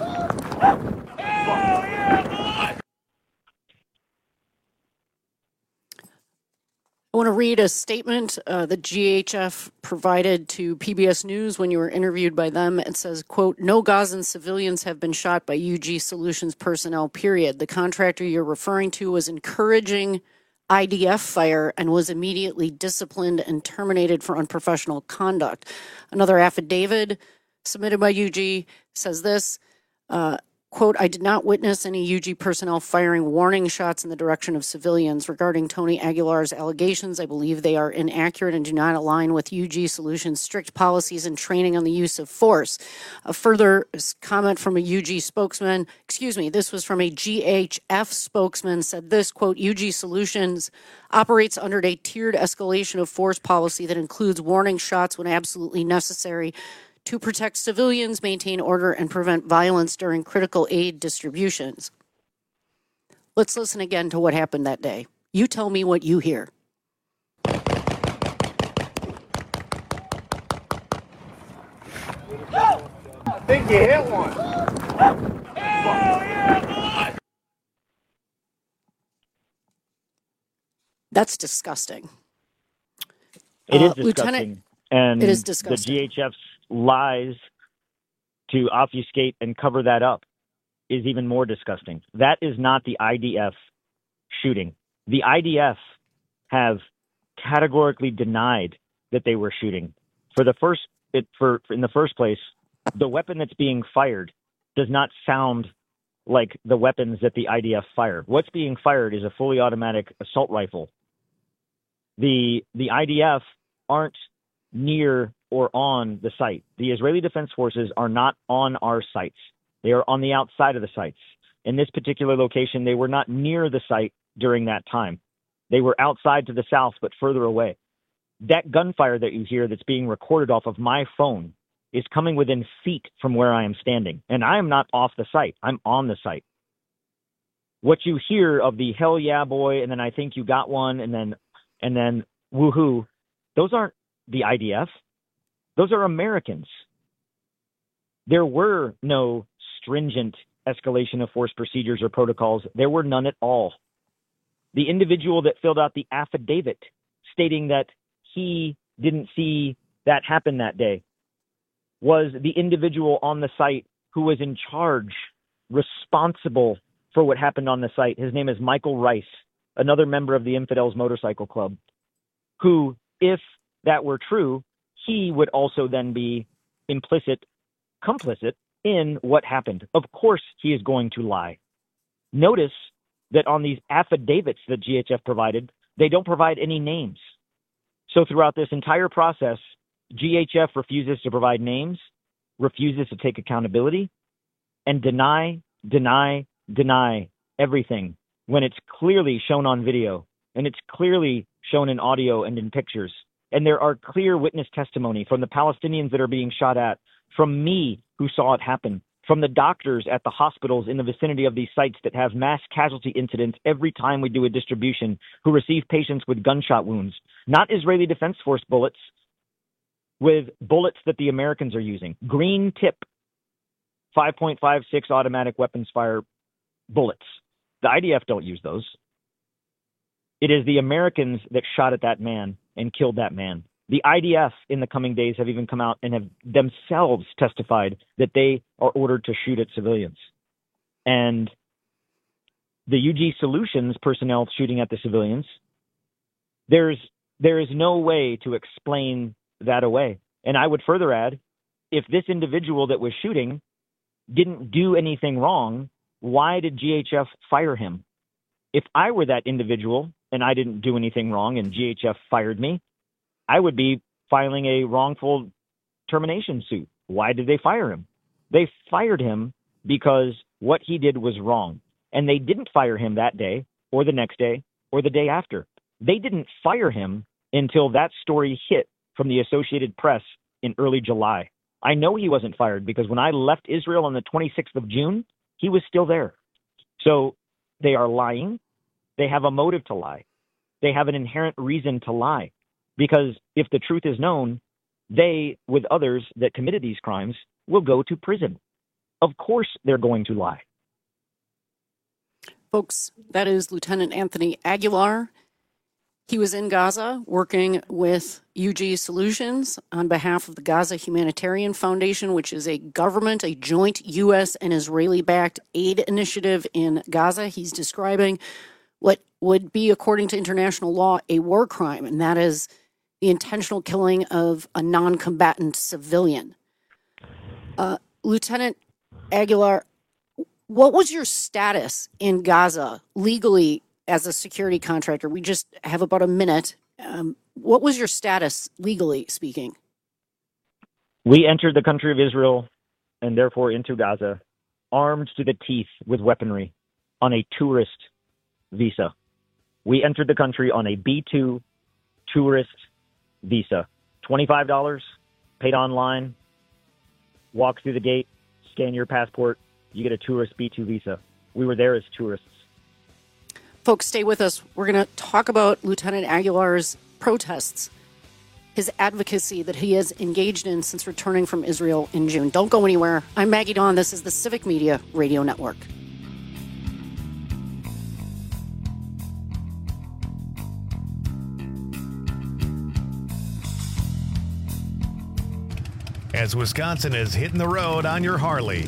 I want to read a statement that GHF provided to PBS News when you were interviewed by them. It says, quote, "No Gazan civilians have been shot by UG Solutions personnel, period. The contractor you're referring to was encouraging IDF fire and was immediately disciplined and terminated for unprofessional conduct." Another affidavit submitted by UG says this, quote, "I did not witness any UG personnel firing warning shots in the direction of civilians. Regarding Tony Aguilar's allegations, I believe they are inaccurate and do not align with UG Solutions' strict policies and training on the use of force." A further comment from a UG spokesman, this was from a GHF spokesman, said this, quote, "UG Solutions operates under a tiered escalation of force policy that includes warning shots when absolutely necessary to protect civilians, maintain order, and prevent violence during critical aid distributions." Let's listen again to what happened that day. You tell me what you hear. I think you hit one. Hell yeah, boy! That's disgusting. It is disgusting. Lieutenant, and it is disgusting. The GHF's lies to obfuscate and cover that up is even more disgusting. That is not the IDF shooting. The IDF have categorically denied that they were shooting. In the first place, the weapon that's being fired does not sound like the weapons that the IDF fire. What's being fired is a fully automatic assault rifle. The IDF aren't near or on the site. The Israeli Defense Forces are not on our sites. They are on the outside of the sites. In this particular location, they were not near the site during that time. They were outside to the south, but further away. That gunfire that you hear that's being recorded off of my phone is coming within feet from where I am standing. And I am not off the site. I'm on the site. What you hear of the hell yeah boy, and then I think you got one, and then woohoo, those aren't the IDF. Those are Americans. There were no stringent escalation of force procedures or protocols. There were none at all. The individual that filled out the affidavit stating that he didn't see that happen that day was the individual on the site who was in charge, responsible for what happened on the site. His name is Michael Rice, another member of the Infidels Motorcycle Club, who, if that were true, he would also then be complicit in what happened. Of course, he is going to lie. Notice that on these affidavits that GHF provided, they don't provide any names. So throughout this entire process, GHF refuses to provide names, refuses to take accountability, and deny everything when it's clearly shown on video, and it's clearly shown in audio and in pictures. And there are clear witness testimony from the Palestinians that are being shot at, from me who saw it happen, from the doctors at the hospitals in the vicinity of these sites that have mass casualty incidents every time we do a distribution, who receive patients with gunshot wounds, not Israeli Defense Force bullets, with bullets that the Americans are using. Green tip, 5.56 automatic weapons fire bullets. The IDF don't use those. It is the Americans that shot at that man and killed that man. The IDF in the coming days have even come out and have themselves testified that they are ordered to shoot at civilians. And the UG Solutions personnel shooting at the civilians, there is no way to explain that away. And I would further add, if this individual that was shooting didn't do anything wrong, why did GHF fire him? If I were that individual and I didn't do anything wrong and GHF fired me, I would be filing a wrongful termination suit. Why did they fire him? They fired him because what he did was wrong. And they didn't fire him that day or the next day or the day after. They didn't fire him until that story hit from the Associated Press in early July. I know he wasn't fired because when I left Israel on the 26th of June, he was still there. So they are lying. They have a motive to lie. They have an inherent reason to lie. Because if the truth is known, they, with others that committed these crimes, will go to prison. Of course they're going to lie. Folks, that is Lieutenant Anthony Aguilar. He was in Gaza working with UG Solutions on behalf of the Gaza Humanitarian Foundation, which is a joint U.S. and Israeli-backed aid initiative in Gaza. He's describing what would be, according to international law, a war crime, and that is the intentional killing of a non-combatant civilian. Lieutenant Aguilar, what was your status in Gaza legally as a security contractor? We just have about a minute. What was your status legally speaking? We entered the country of Israel and therefore into Gaza, armed to the teeth with weaponry on a tourist visa. We entered the country on a B-2 tourist visa. $25, paid online, walk through the gate, scan your passport, you get a tourist B-2 visa. We were there as tourists. Folks, stay with us. We're going to talk about Lieutenant Aguilar's protests, his advocacy that he has engaged in since returning from Israel in June. Don't go anywhere. I'm Maggie Dawn. This is the Civic Media Radio Network. As Wisconsin is hitting the road on your Harley.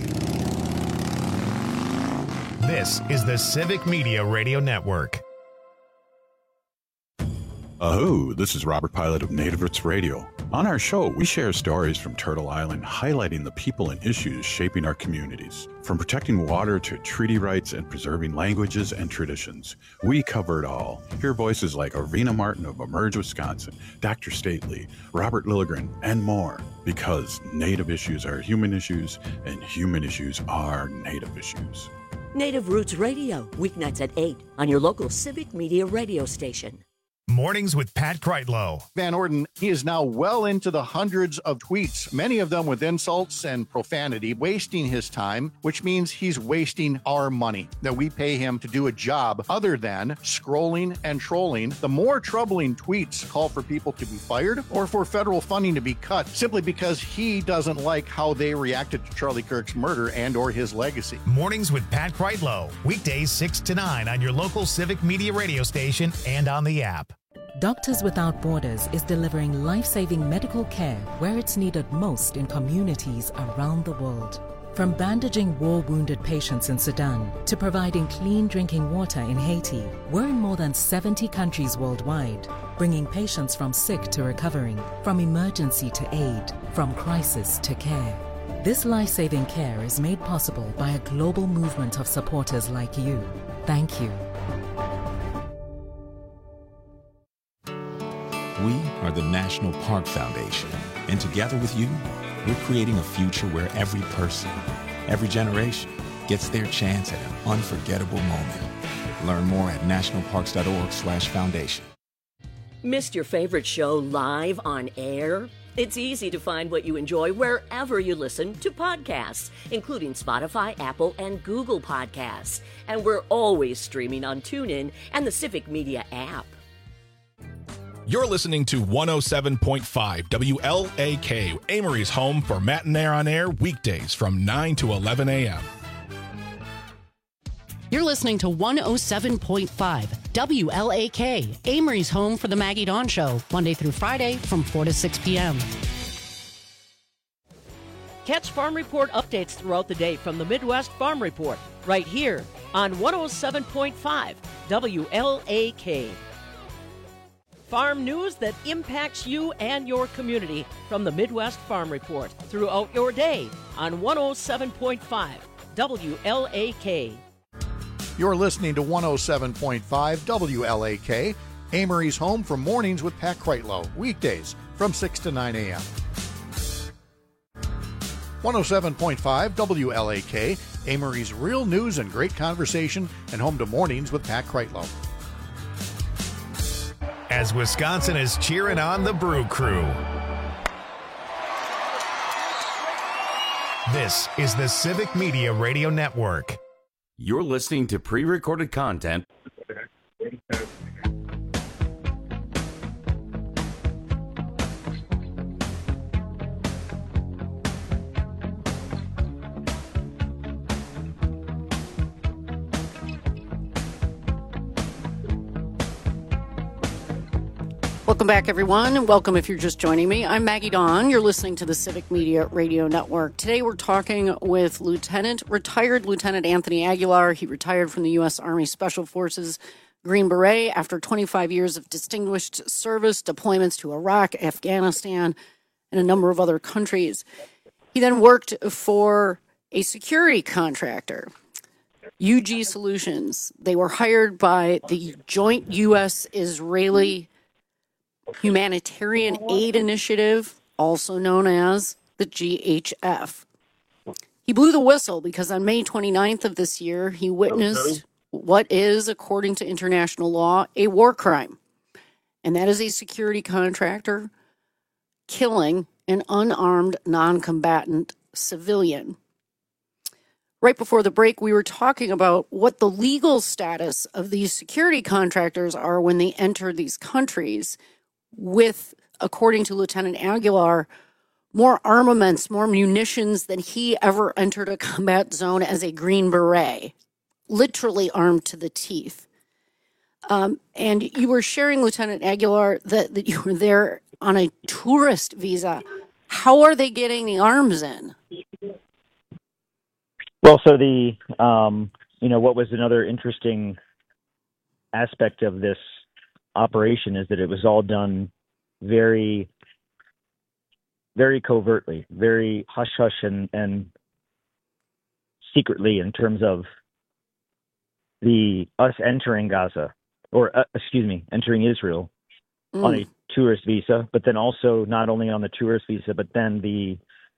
This is the Civic Media Radio Network. Aho, this is Robert Pilot of Native Roots Radio. On our show, we share stories from Turtle Island highlighting the people and issues shaping our communities. From protecting water to treaty rights and preserving languages and traditions, we cover it all. Hear voices like Arena Martin of Emerge, Wisconsin, Dr. Stately, Robert Lilligren, and more. Because Native issues are human issues, and human issues are Native issues. Native Roots Radio, weeknights at 8 on your local Civic Media radio station. Mornings with Pat Kreitlow. Van Orden, he is now well into the hundreds of tweets, many of them with insults and profanity, wasting his time, which means he's wasting our money that we pay him to do a job other than scrolling and trolling. The more troubling tweets call for people to be fired or for federal funding to be cut simply because he doesn't like how they reacted to Charlie Kirk's murder and or his legacy. Mornings with Pat Kreitlow. Weekdays 6 to 9 on your local Civic Media radio station and on the app. Doctors Without Borders is delivering life-saving medical care where it's needed most in communities around the world. From bandaging war-wounded patients in Sudan to providing clean drinking water in Haiti, we're in more than 70 countries worldwide, bringing patients from sick to recovering, from emergency to aid, from crisis to care. This life-saving care is made possible by a global movement of supporters like you. Thank you. We are the National Park Foundation, and together with you, we're creating a future where every person, every generation, gets their chance at an unforgettable moment. Learn more at nationalparks.org/foundation. Missed your favorite show live on air? It's easy to find what you enjoy wherever you listen to podcasts, including Spotify, Apple, and Google Podcasts. And we're always streaming on TuneIn and the Civic Media app. You're listening to 107.5 WLAK, Amory's home for Matinee on Air, weekdays from 9 to 11 a.m. You're listening to 107.5 WLAK, Amory's home for the Maggie Dawn Show, Monday through Friday from 4 to 6 p.m. Catch Farm Report updates throughout the day from the Midwest Farm Report, right here on 107.5 WLAK. Farm news that impacts you and your community from the Midwest Farm Report throughout your day on 107.5 WLAK. You're listening to 107.5 WLAK, Amory's home for Mornings with Pat Kreitlow, weekdays from 6 to 9 a.m. 107.5 WLAK, Amory's real news and great conversation, and home to Mornings with Pat Kreitlow. As Wisconsin is cheering on the Brew Crew. This is the Civic Media Radio Network. You're listening to pre-recorded content. Welcome back, everyone, and welcome if you're just joining me. I'm Maggie Dawn. You're listening to the Civic Media Radio Network. Today we're talking with retired Lieutenant Anthony Aguilar. He retired from the U.S. Army Special Forces Green Beret after 25 years of distinguished service, deployments to Iraq, Afghanistan, and a number of other countries. He then worked for a security contractor, UG Solutions. They were hired by the Joint U.S.-Israeli Humanitarian Aid Initiative, also known as the GHF. He blew the whistle because on May 29th of this year, he witnessed what is, according to international law, a war crime. And that is a security contractor killing an unarmed, non-combatant civilian. Right before the break, we were talking about what the legal status of these security contractors are when they enter these countries with, according to Lieutenant Aguilar, more armaments, more munitions than he ever entered a combat zone as a Green Beret, literally armed to the teeth. And you were sharing, Lieutenant Aguilar, that you were there on a tourist visa. How are they getting the arms in? Well, so what was another interesting aspect of this operation is that it was all done very, very covertly, very hush-hush and secretly in terms of us entering Gaza, or entering Israel on a tourist visa, but then also not only on the tourist visa, but then the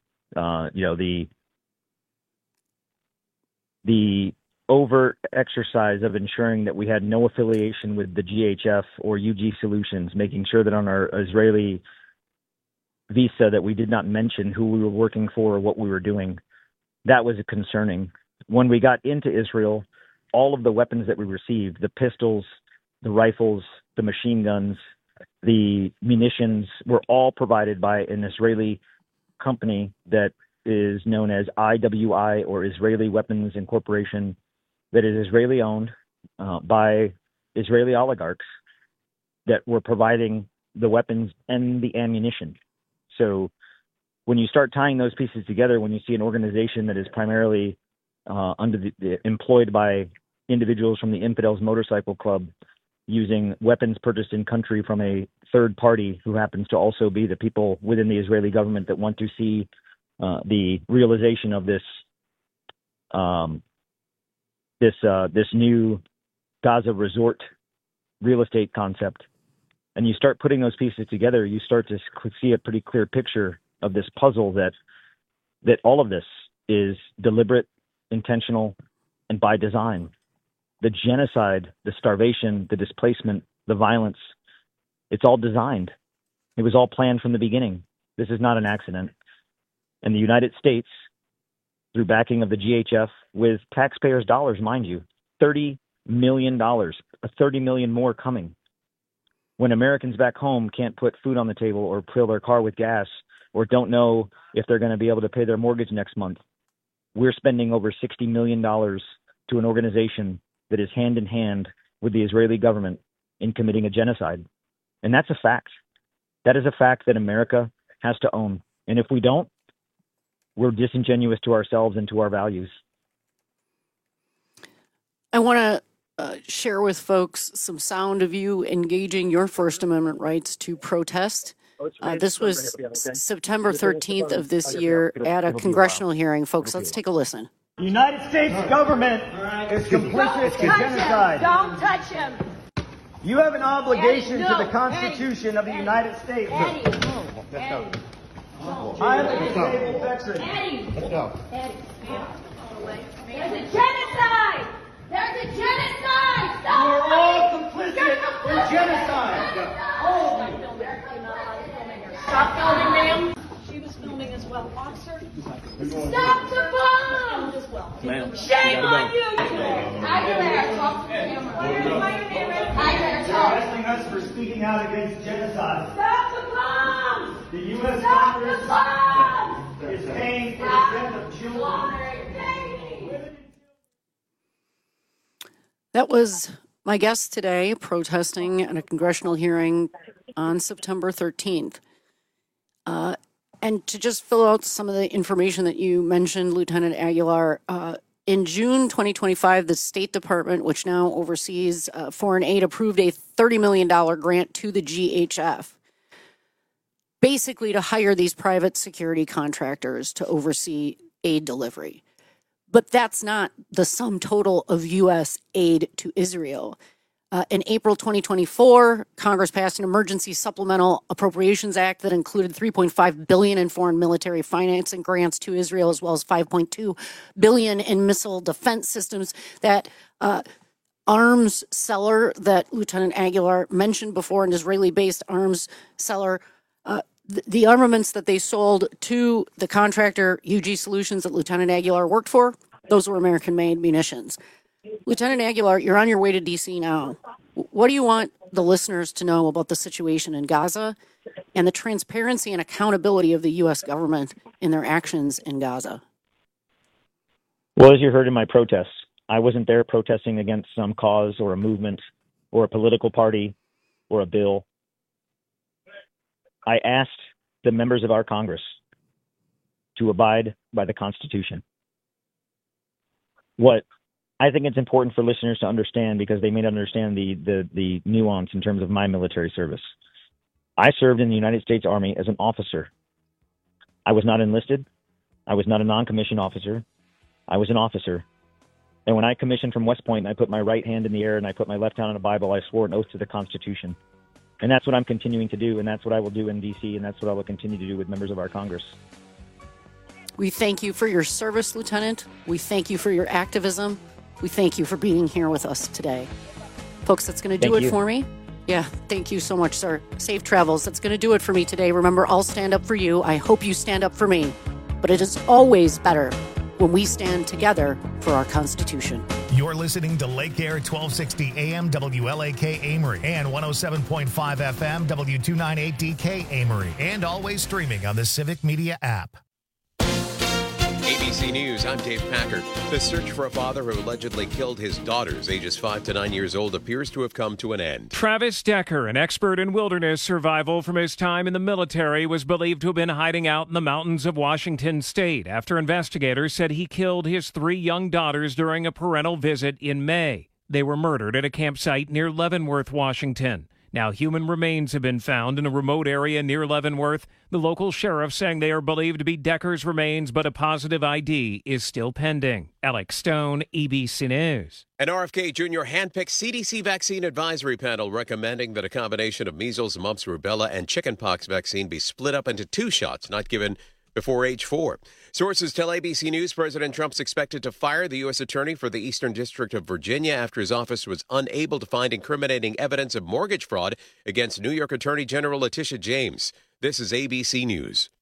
overt exercise of ensuring that we had no affiliation with the GHF or UG Solutions, making sure that on our Israeli visa that we did not mention who we were working for or what we were doing. That was concerning. When we got into Israel, all of the weapons that we received, the pistols, the rifles, the machine guns, the munitions, were all provided by an Israeli company that is known as IWI, or Israeli Weapons Incorporation, that is Israeli owned by Israeli oligarchs that were providing the weapons and the ammunition. So when you start tying those pieces together, when you see an organization that is primarily employed by individuals from the Infidels Motorcycle Club using weapons purchased in country from a third party who happens to also be the people within the Israeli government that want to see the realization of this new Gaza resort real estate concept, and you start putting those pieces together, you start to see a pretty clear picture of this puzzle that all of this is deliberate, intentional, and by design. The genocide, the starvation, the displacement, the violence, it's all designed. It was all planned from the beginning. This is not an accident. And the United States, through backing of the GHF, with taxpayers' dollars, mind you, $30 million, $30 million more coming. When Americans back home can't put food on the table or fill their car with gas or don't know if they're going to be able to pay their mortgage next month, we're spending over $60 million to an organization that is hand in hand with the Israeli government in committing a genocide. And that's a fact. That is a fact that America has to own. And if we don't, we're disingenuous to ourselves and to our values. I want to share with folks some sound of you engaging your First Amendment rights to protest. This was September 13th of this year at a congressional hearing. Folks, let's take a listen. The United States government is complicit in genocide. Don't touch him. You have an obligation to the Constitution of the United States. Eddie. I am a disabled veteran. Let's go. There's a genocide! There's a genocide! Stop! We're all complicit in genocide. All of you. Stop filming, ma'am. She was filming as well. Officer, stop the bomb! Ma'am. Shame on you! Hi there. Talk to the camera. Hi there. Talk. Arresting us for speaking out against genocide. Stop the bomb! The U.S. Stop Congress the bomb! is paying for the death of children. That was my guest today protesting at a congressional hearing on September 13th. And to just fill out some of the information that you mentioned, Lieutenant Aguilar, in June 2025, the State Department, which now oversees foreign aid, approved a $30 million grant to the GHF, basically to hire these private security contractors to oversee aid delivery. But that's not the sum total of U.S. aid to Israel. In April 2024, Congress passed an emergency supplemental appropriations act that included $3.5 billion in foreign military financing grants to Israel, as well as $5.2 billion in missile defense systems. That arms seller that Lieutenant Aguilar mentioned before, an Israeli-based arms seller, the armaments that they sold to the contractor UG Solutions that Lieutenant Aguilar worked for, those were American-made munitions. Lieutenant Aguilar, you're on your way to D.C. now. What do you want the listeners to know about the situation in Gaza and the transparency and accountability of the U.S. government in their actions in Gaza? Well, as you heard in my protests, I wasn't there protesting against some cause or a movement or a political party or a bill. I asked the members of our Congress to abide by the Constitution. What I think it's important for listeners to understand because they may not understand the nuance in terms of my military service. I served in the United States Army as an officer. I was not enlisted. I was not a non-commissioned officer. I was an officer. And when I commissioned from West Point, I put my right hand in the air and I put my left hand on a Bible. I swore an oath to the Constitution. And that's what I'm continuing to do, and that's what I will do in D.C., and that's what I will continue to do with members of our Congress. We thank you for your service, Lieutenant. We thank you for your activism. We thank you for being here with us today. Folks, that's going to do it for me. Yeah, thank you so much, sir. Safe travels. That's going to do it for me today. Remember, I'll stand up for you. I hope you stand up for me. But it is always better when we stand together for our Constitution. You're listening to Lake Air 1260 AM WLAK Amory and 107.5 FM W298DK Amory, and always streaming on the Civic Media app. ABC News, I'm Dave Packard. The search for a father who allegedly killed his daughters, ages 5 to 9 years old, appears to have come to an end. Travis Decker, an expert in wilderness survival from his time in the military, was believed to have been hiding out in the mountains of Washington state after investigators said he killed his 3 young daughters during a parental visit in May. They were murdered at a campsite near Leavenworth, Washington. Now, human remains have been found in a remote area near Leavenworth. The local sheriff saying they are believed to be Decker's remains, but a positive ID is still pending. Alex Stone, ABC News. An RFK Jr. handpicked CDC vaccine advisory panel recommending that a combination of measles, mumps, rubella, and chickenpox vaccine be split up into 2 shots, not given before age 4. Sources tell ABC News President Trump's expected to fire the U.S. Attorney for the Eastern District of Virginia after his office was unable to find incriminating evidence of mortgage fraud against New York Attorney General Letitia James. This is ABC News.